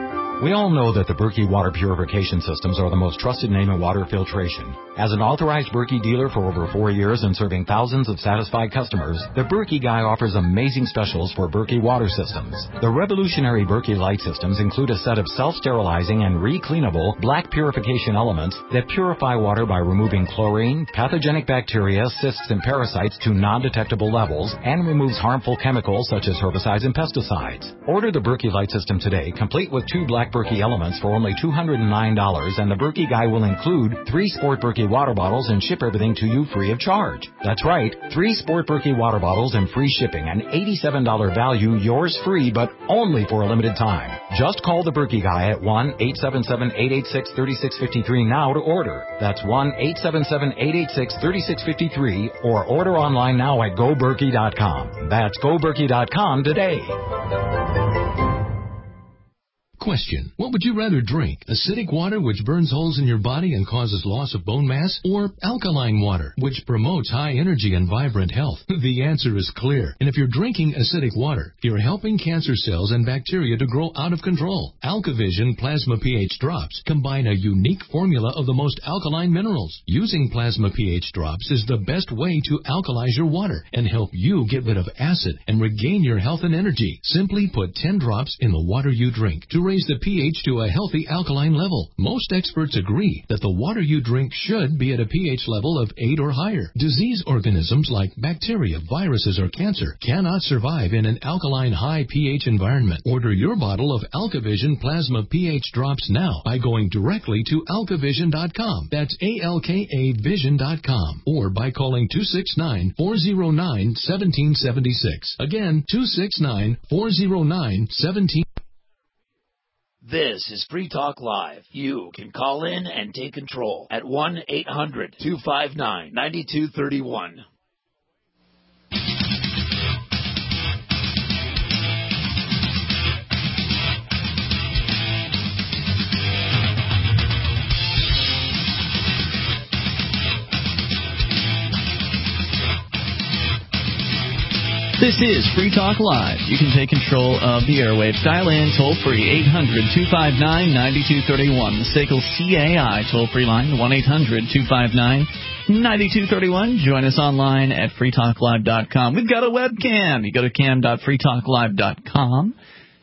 We all know that the Berkey water purification systems are the most trusted name in water filtration. As an authorized Berkey dealer for over four years and serving thousands of satisfied customers, the Berkey Guy offers amazing specials for Berkey water systems. The revolutionary Berkey Light systems include a set of self-sterilizing and re-cleanable black purification elements that purify water by removing chlorine, pathogenic bacteria, cysts, and parasites to non-detectable levels, and removes harmful chemicals such as herbicides and pesticides. Order the Berkey Light system today, complete with two black Berkey elements for only two hundred nine dollars, and the Berkey Guy will include three Sport Berkey water bottles and ship everything to you free of charge. That's right, three Sport Berkey water bottles and free shipping, an eighty-seven dollars value, yours free, but only for a limited time. Just call the Berkey Guy at one eight seven seven, eight eight six, three six five three now to order. That's one eight seven seven, eight eight six, three six five three, or order online now at go berkey dot com. That's go berkey dot com today. Question. What would you rather drink? Acidic water, which burns holes in your body and causes loss of bone mass? Or alkaline water, which promotes high energy and vibrant health? The answer is clear. And if you're drinking acidic water, you're helping cancer cells and bacteria to grow out of control. AlkaVision Plasma pH Drops combine a unique formula of the most alkaline minerals. Using Plasma pH Drops is the best way to alkalize your water and help you get rid of acid and regain your health and energy. Simply put ten drops in the water you drink to raise the pH to a healthy alkaline level. Most experts agree that the water you drink should be at a pH level of eight or higher. Disease organisms like bacteria, viruses, or cancer cannot survive in an alkaline high pH environment. Order your bottle of AlkaVision Plasma pH Drops now by going directly to alka vision dot com. That's A L K A vision dot com. Or by calling two six nine, four zero nine, one seven seven six. Again, two six nine, four zero nine, one seven. This is Free Talk Live. You can call in and take control at one eight hundred, two five nine, nine two three one. This is Free Talk Live. You can take control of the airwaves. Dial in toll-free, eight hundred, two five nine, nine two three one. The S A C L C A I toll-free line, one eight hundred, two five nine, nine two three one. Join us online at free talk live dot com. We've got a webcam. You go to cam dot free talk live dot com,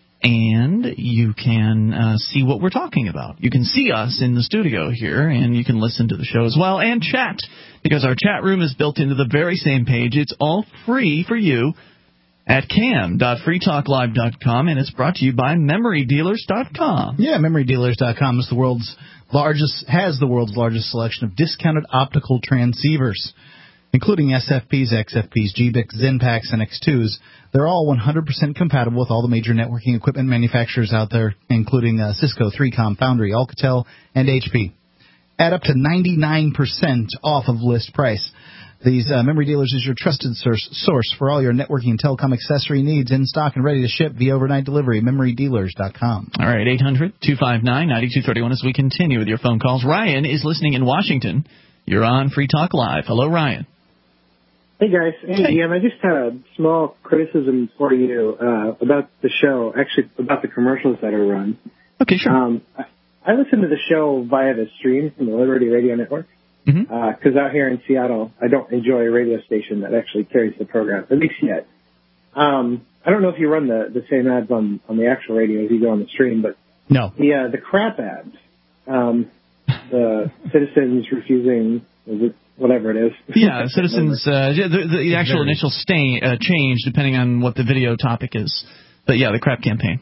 and you can uh, see what we're talking about. You can see us in the studio here, and you can listen to the show as well, and chat, because our chat room is built into the very same page. It's all free for you at cam dot free talk live dot com, and it's brought to you by memory dealers dot com. Yeah, memory dealers dot com is the world's largest, has the world's largest selection of discounted optical transceivers, including S F Ps, X F Ps, G B I Cs, Zenpaks, and X twos. They're all one hundred percent compatible with all the major networking equipment manufacturers out there, including uh, Cisco, three com, Foundry, Alcatel, and H P. At up to ninety-nine percent off of list price. These uh, Memory Dealers is your trusted source, source for all your networking and telecom accessory needs, in stock and ready to ship via overnight delivery. memory dealers dot com. All right, eight hundred, two five nine, nine two three one as we continue with your phone calls. Ryan is listening in Washington. You're on Free Talk Live. Hello, Ryan. Hey, guys. Hey, hey. Ian, I just had a small criticism for you uh, about the show, actually about the commercials that are run. Okay, sure. Um, I, I listen to the show via the stream from the Liberty Radio Network. Because mm-hmm. uh, out here in Seattle, I don't enjoy a radio station that actually carries the program, at least yet. Um, I don't know if you run the, the same ads on, on the actual radio as you do on the stream, but no. the uh, the crap ads, um, the citizens refusing, is it whatever it is? Yeah, citizens. Uh, the, the actual initial stay, uh, change depending on what the video topic is, but yeah, the crap campaign.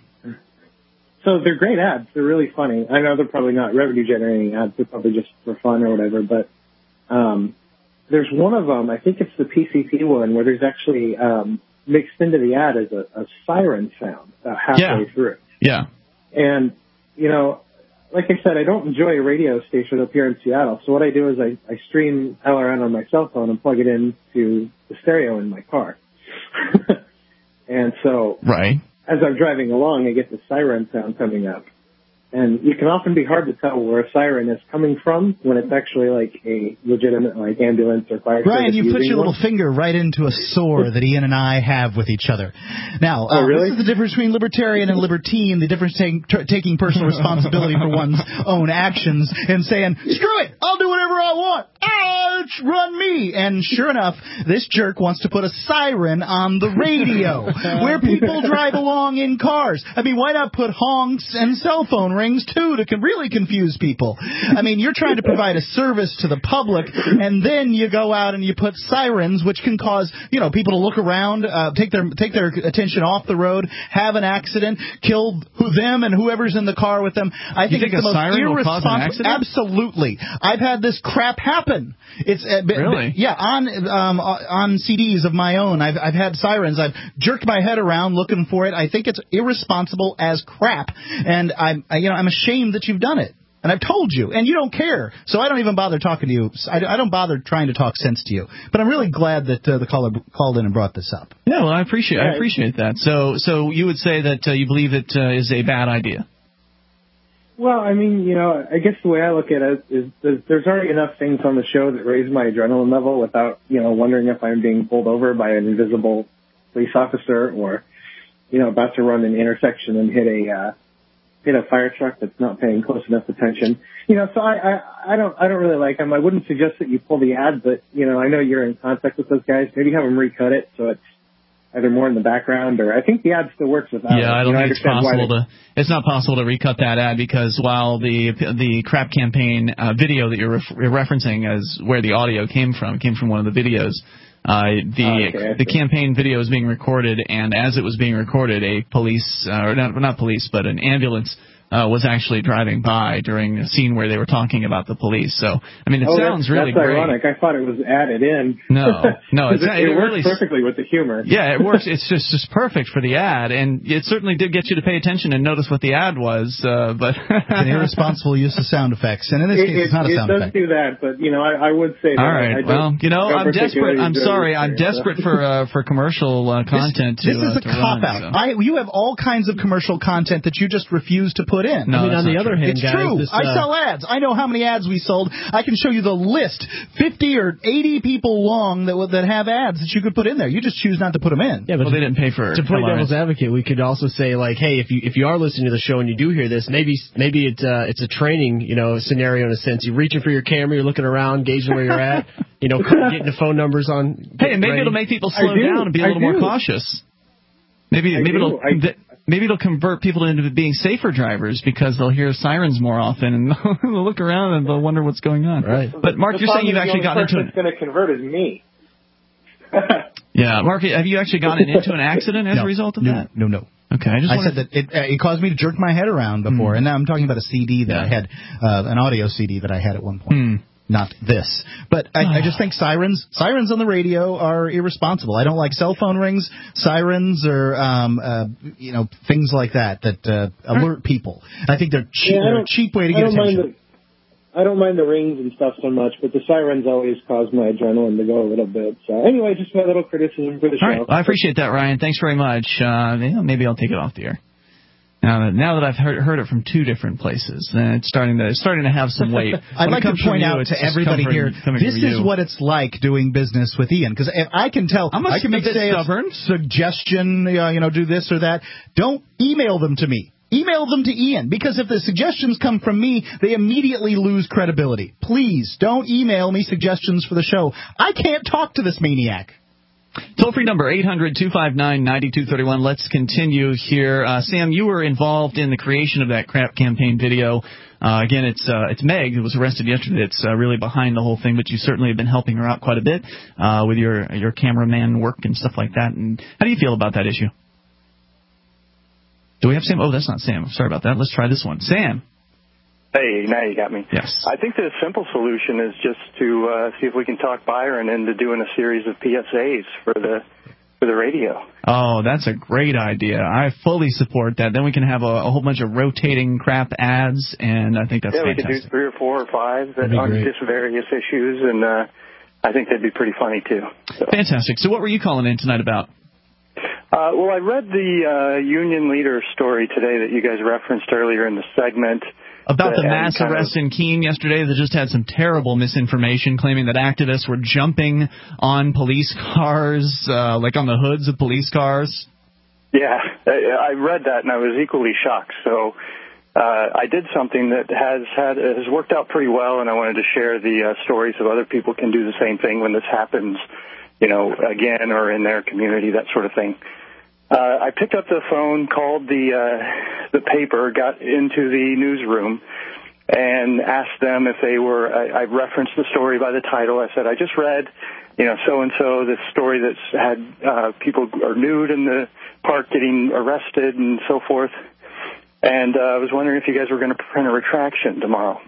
So they're great ads. They're really funny. I know they're probably not revenue-generating ads. They're probably just for fun or whatever. But um, there's one of them, I think it's the P C P one, where there's actually um, mixed into the ad as a, a siren sound about halfway yeah. through. Yeah. And, you know, like I said, I don't enjoy a radio station up here in Seattle. So what I do is I, I stream L R N on my cell phone and plug it into the stereo in my car. And so... Right. As I'm driving along, I get the siren sound coming up. And you can often be hard to tell where a siren is coming from when it's actually like a legitimate like ambulance or fire service. Brian, you put your one. little finger right into a sore that Ian and I have with each other. Now, oh, uh, really? this is the difference between libertarian and libertine, the difference taking t- taking personal responsibility for one's own actions and saying, screw it, I'll do whatever I want. Ah, it's run me. And sure enough, this jerk wants to put a siren on the radio where people drive along in cars. I mean, why not put honks and cell phone rings, too, to can really confuse people? I mean, you're trying to provide a service to the public, and then you go out and you put sirens, which can cause, you know, people to look around, uh, take their take their attention off the road, have an accident, kill who, them and whoever's in the car with them. I you think, think it's the a most siren will cause an irresponsible. accident? Absolutely. I've had this crap happen. It's uh, b- Really? b- yeah, on um, on C Ds of my own. I've I've had sirens. I've jerked my head around looking for it. I think it's irresponsible as crap, and I'm I, you know I'm ashamed that you've done it. And I've told you, and you don't care, so I don't even bother talking to you. I, I don't bother trying to talk sense to you. But I'm really glad that uh, the caller called in and brought this up. Yeah, well, I appreciate I appreciate that. So, so you would say that uh, you believe it uh, is a bad idea? Well, I mean, you know, I guess the way I look at it is there's, there's already enough things on the show that raise my adrenaline level without, you know, wondering if I'm being pulled over by an invisible police officer or, you know, about to run an intersection and hit a uh, hit a fire truck that's not paying close enough attention. You know, so I, I, I don't I don't really like them. I wouldn't suggest that you pull the ad, but, you know, I know you're in contact with those guys. Maybe have them recut it so it's either more in the background, or I think the ad still works without it. Yeah, I don't you know, think it's understand why possible they- to. It's not possible to recut that ad because while the the crap campaign uh, video that you're ref- referencing as where the audio came from came from one of the videos. Uh, the Oh, okay, I the see. campaign video was being recorded, and as it was being recorded, a police uh, or not not police, but an ambulance uh, was actually driving by during a scene where they were talking about the police. So, I mean, it oh, sounds that's, really that's great. ironic. I thought it was added in. No, no, it's it, not- it, it works really- perfectly with the humor. Yeah, it works. It's just just perfect for the ad, and it certainly did get you to pay attention and notice what the ad was. Uh, but It's an irresponsible use of sound effects, and in this It, case, it, it's not a it sound does effect. do that, but you know, I, I would say that all I, I right, don't, well, you know, don't I'm desperate. particularly I'm enjoy sorry, this I'm thing, so. desperate for uh, for commercial uh, content. This, to, this uh, is a to cop run, out. so. I, you have all kinds of commercial content that you just refuse to put in. No, I mean, that's on the not other true. hand, It's guys, true. this, I uh, sell ads. I know how many ads we sold. I can show you the list, fifty or eighty people long that that have ads that you could put in there. You just choose not to put them in. Yeah, but Well, they didn't pay for to play Hello, devil's it's- advocate, we could also say like, hey, if you if you are listening to the show and you do hear this, maybe maybe it's uh, it's a training, you know, scenario in a sense. You're reaching for your camera, you're looking around, gauging where you're at, you know, getting the phone numbers on. Hey, maybe ready. it'll make people I slow do. down and be a I little more do. cautious. Maybe I maybe do. it'll I- th- maybe it'll convert people into being safer drivers because they'll hear sirens more often and they'll look around and they'll wonder what's going on. Right. But Mark, The you're saying problem you've is actually the gotten only into person an that's going to convert is me. yeah, Mark, have you actually gotten into an accident as no, a result of no, that? No, no. Okay, I just I wanted said that it, uh, it caused me to jerk my head around before, Mm. and now I'm talking about a C D that Yeah. I had, uh, an audio C D that I had at one point. Mm. Not this. But I, I just think sirens sirens on the radio are irresponsible. I don't like cell phone rings, sirens, or um, uh, you know things like that that uh, alert people. I think they're cheap. Yeah, I they're a don't- cheap way to I get don't mind attention. the, I don't mind the rings and stuff so much, but the sirens always cause my adrenaline to go a little bit. So anyway, just my little criticism for the show. All right, well, I appreciate that, Ryan. Thanks very much. Uh, yeah, maybe I'll take it off the air. Now that, now that I've heard, heard it from two different places, then it's starting to it's starting to have some weight. I'd When it like to comes from point you, out it's to just everybody coming- here, coming this from is you. what it's like doing business with Ian. Because I can tell, I'm a I can bit say a stubborn. suggestion, uh, you know, do this or that. Don't email them to me. Email them to Ian, because if the suggestions come from me, they immediately lose credibility. Please, don't email me suggestions for the show. I can't talk to this maniac. Toll-free number, eight hundred two five nine nine two three one. Let's continue here. Uh, Sam, you were involved in the creation of that crap campaign video. Uh, again, it's uh, it's Meg who was arrested yesterday. It's uh, really behind the whole thing, but you certainly have been helping her out quite a bit uh, with your your cameraman work and stuff like that. And how do you feel about that issue? Do we have Sam? Oh, that's not Sam. Sorry about that. Let's try this one. Sam. Hey, now you got me. Yes. I think the simple solution is just to uh, see if we can talk Byron into doing a series of P S As for the for the radio. Oh, that's a great idea. I fully support that. Then we can have a, a whole bunch of rotating crap ads, and I think that's yeah, fantastic. we could do three or four or five that That'd be on great. just various issues, and uh, I think that'd be pretty funny too. So. Fantastic. So what were you calling in tonight about? Uh, well, I read the uh, union leader story today that you guys referenced earlier in the segment. About the that- mass and kind arrest in Keene yesterday that just had some terrible misinformation claiming that activists were jumping on police cars, uh, like on the hoods of police cars. Yeah, I I read that and I was equally shocked. So uh, I did something that has had has worked out pretty well, and I wanted to share the uh, stories so other people can do the same thing when this happens, you know, again or in their community, that sort of thing. Uh, I picked up the phone, called the uh, the paper, got into the newsroom, and asked them if they were. I, I referenced the story by the title. I said, I just read, you know, so and so, this story that's had uh, people are nude in the park getting arrested and so forth. And uh, I was wondering if you guys were going to print a retraction tomorrow.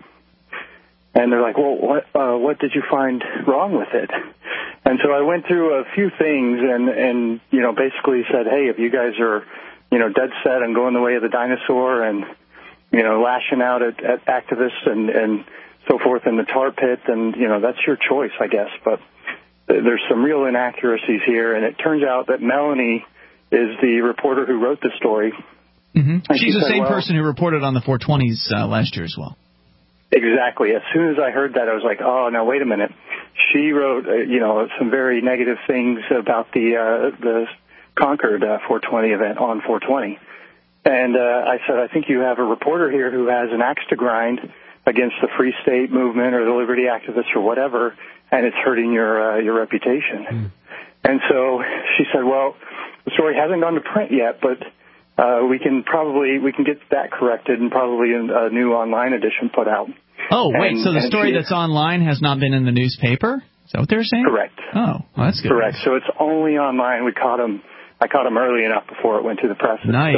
And they're like, well, what uh, what did you find wrong with it? And so I went through a few things and, and, you know, basically said, hey, if you guys are, you know, dead set on going the way of the dinosaur and, you know, lashing out at, at activists and, and so forth in the tar pit, then, you know, that's your choice, I guess. But there's some real inaccuracies here. And it turns out that Melanie is the reporter who wrote the story. Mm-hmm. And She's she the said, same well, person who reported on the four twenties uh, last year as well. Exactly. As soon as I heard that, I was like, oh, now, wait a minute. She wrote, uh, you know, some very negative things about the uh, the Concord uh, four twenty event on four twenty. And uh, I said, I think you have a reporter here who has an axe to grind against the Free State movement or the Liberty activists or whatever, and it's hurting your uh, your reputation. Mm. And so she said, well, the story hasn't gone to print yet, but Uh, we can probably we can get that corrected and probably a new online edition put out. Oh, wait, and, so the story she, that's online has not been in the newspaper? Is that what they're saying? Correct. Oh, well, that's good. Correct. So it's only online. We caught him. I caught him early enough before it went to the press. Nice.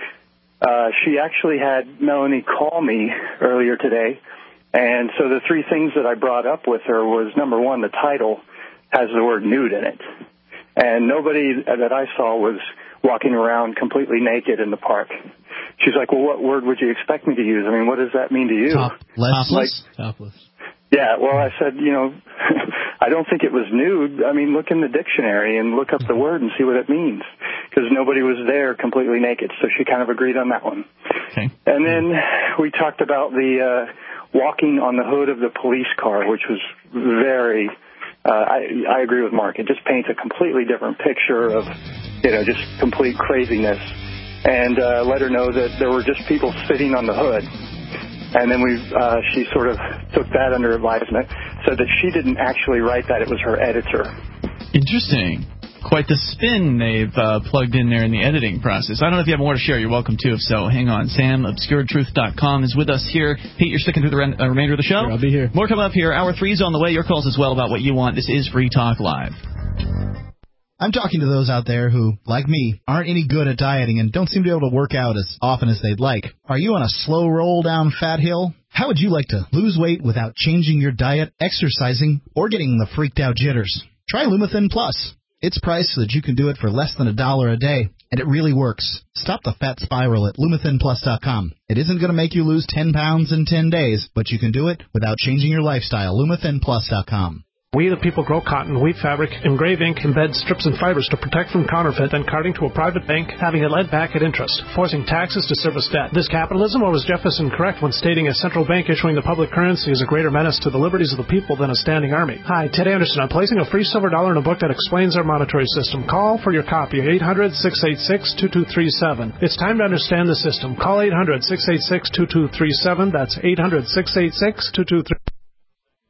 So uh, she actually had Melanie call me earlier today, and so the three things that I brought up with her was, number one, the title has the word nude in it, and nobody that I saw was walking around completely naked in the park. She's like, well, what word would you expect me to use? I mean, what does that mean to you? Topless. Like, Topless. Yeah, well, I said, you know, I don't think it was nude. I mean, look in the dictionary and look up the word and see what it means, because nobody was there completely naked. So she kind of agreed on that one. Okay. And then we talked about the uh, walking on the hood of the police car, which was very... Uh, I, I agree with Mark. It just paints a completely different picture of, you know, just complete craziness. And uh, let her know that there were just people sitting on the hood. And then we, uh, she sort of took that under advisement, said that she didn't actually write that. It was her editor. Interesting. Quite the spin they've uh, plugged in there in the editing process. I don't know if you have more to share. You're welcome to. If so, hang on. Sam, obscured truth dot com is with us here. Pete, you're sticking through the re- uh, remainder of the show? Sure, I'll be here. More coming up here. Hour three's on the way. Your calls as well about what you want. This is Free Talk Live. I'm talking to those out there who, like me, aren't any good at dieting and don't seem to be able to work out as often as they'd like. Are you on a slow roll down fat hill? How would you like to lose weight without changing your diet, exercising, or getting the freaked out jitters? Try Lumithin Plus. It's priced so that you can do it for less than a dollar a day, and it really works. Stop the fat spiral at Lumithin Plus dot com. It isn't going to make you lose ten pounds in ten days, but you can do it without changing your lifestyle. Lumithin Plus dot com. We the people grow cotton, weave fabric, engrave ink, embed strips and fibers to protect from counterfeit, then carting to a private bank, having it lent back at interest, forcing taxes to service debt. This capitalism, or was Jefferson correct when stating a central bank issuing the public currency is a greater menace to the liberties of the people than a standing army? Hi, Ted Anderson. I'm placing a free silver dollar in a book that explains our monetary system. Call for your copy at eight hundred, six eight six, two two three seven. It's time to understand the system. Call eight hundred, six eight six, two two three seven. That's eight hundred, six eight six, two two three seven.